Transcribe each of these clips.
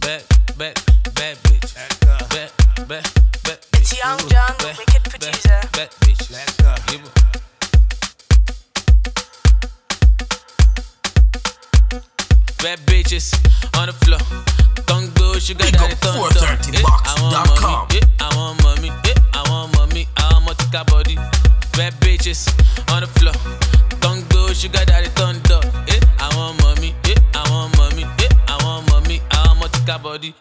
bad bitch. Bad bitch. It's Young John, the wicked producer. Bad bitch. Let's go. Bad bitches on the floor. Don't go, sugar daddy, don't talk. Pick430box.com. I want mommy. I want Motica body. Bad bitches on the floor. Don't go, sugar daddy, don't talk. I want mommy. I want mommy. I want Motica body.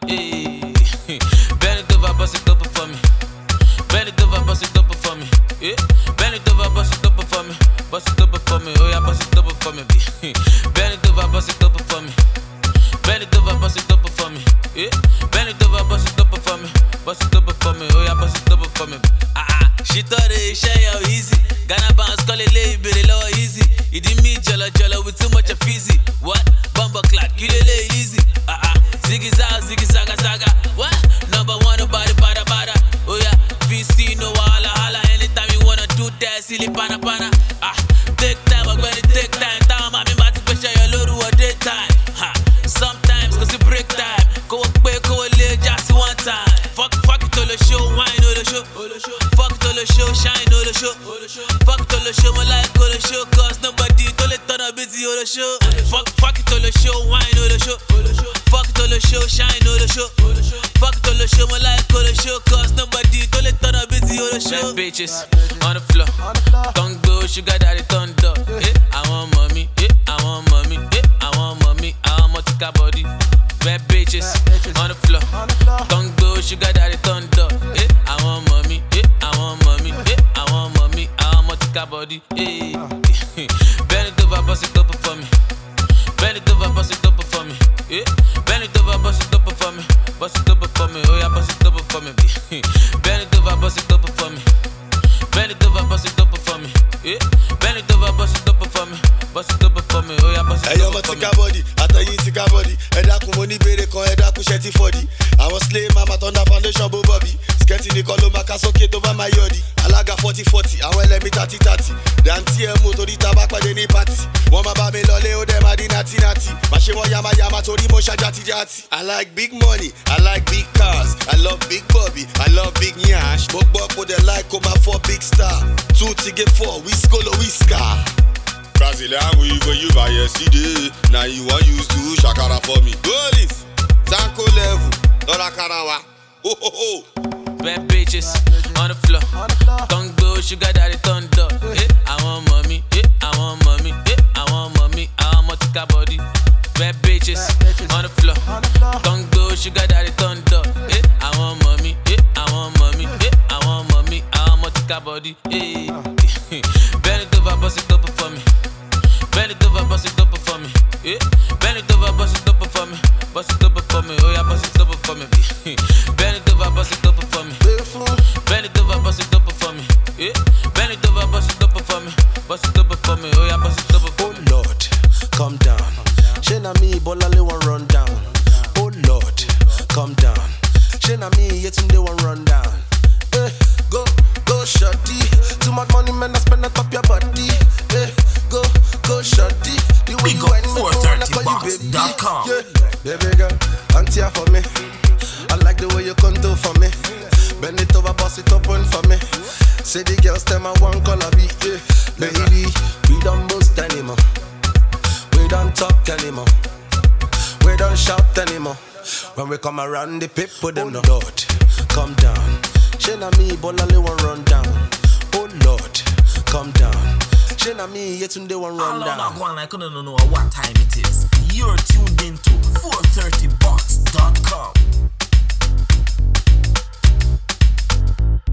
Bend it over, bust it up for me. Bend it over, bust it up for me. Bend it over, bust it up for me. Bust it up for me. Oh yeah, bust it up for me. Bend it over, bust it up for me. Bend it over, bust it up for me. Bend it over, bust it up for me. Bust it up for me. Oh yeah, bust it up for me. She thought it shy how easy. Ghana bounce, call it lay, but it low easy. It didn't mean jolly with too much of fizzy. What? Bumper clock, you lay easy. Ziggy zaga zaga. What? Number one, nobody bada bada. Oh yeah, VC no holla holla. Anytime you wanna do that, silly pana pana. Take time, I'm gonna take time. Time, I'm about to push your load to a daytime. Sometimes, cause you break time. Go away, go lay, just one time. Fuck it all the show, wine all the show. Fuck it all the show, shine all the show. Fuck it all the show, my life all the show. Cause nobody don't let turn up busy all the show. Fuck it all the show, wine all the show. Fuck it all the show, shine all the show. Fuck it all the show, my life all the show. Cause nobody don't let turn up busy all the show. Bad bitches on the floor. Don't go, sugar daddy, don't do. I want mommy. I want mommy. I want mommy. I want Motica body. Bad bitches on the floor. Don't go, sugar daddy, don't do. I want mommy. I want mommy. I want mommy. I want Motica body. Bend it over, bust it up for me. Bend it over, bust it up for me. Bend it over, bust it up for me. Bust it up for me. Oh yeah, bust it up for me. Bend it over, bust it up for me. Bend it over, bust it up for me. Bend it over, bust it up for me. Bust it up for me. Oh yeah, bust it up for me. Motica body, àtẹ̀yìn ti ká body. Ẹ̀dá kun mo ní bèrè kan, ẹ̀dá kun ṣẹ́ ti fọ́dí. Àwọn slay mama thunder foundation bó bọ́bí. Skẹ́tì nìkan ló máa ká sókè tó bá máa yọ̀dí. Alága 40-40, àwọn ẹlẹ́mí 30-30. Dantí ẹ̀ mú torí tá a bá pàdé ní pátì. Wọ́n máa bá mi lọlé, ó dẹ̀ máa di nàtí-nàtí. Má ṣe wọ́n yamayama torí mo ṣàjàtìjàtì. I like big money, I like big cars. I love big Bobby, I love big nyash. Mo gbọ́ kó dẹ̀ like kó máa fọ́ big star. 2 to get 4, we skolo, we scar. Brazilian weave for you by yesterday. Now you want use to shakara for me. Goalies, Zanko level, Dora Karawa. Ho ho ho. Bad bitches on the floor. Don't go, sugar daddy, don't do. I want mommy. I want mommy. I want mommy. I want Motica body. Bad bitches on the floor. Don't go, sugar daddy, don't do. I want mommy. I want mommy. I want mommy. I want Motica body. Bend it over, bust it up for me. Bend it over, bust it up for me. Bend it over, bust it up for me. Bust it up for me. Oh yeah, bust it up for me. Bend it over, bust it up for me. Bend it over, bust it up for me. Bend it over, bust it up for me. Bust it up for me. Oh yeah, bust it up for me. Oh Lord, come down. Shena me, Bolale one run down. Oh Lord, come down. Shena me, yetunde one run down. Go shorty. Too much money, man, I spend on top your body. Go shorty. The way you whine me, I call you baby. Pick430box.com. Baby girl, auntie for me. I like the way you contour for me. Bend it over, bust it open for me. Say the girls tell my one color be. Baby, we don't boast anymore. We don't talk anymore. We don't shout anymore. When we come around the people, them no Lord, come down. Shena me, Bolale one run down. Oh Lord, come down. Shena me, yetunde one run down. I don't know what time it is. You're tuned into 430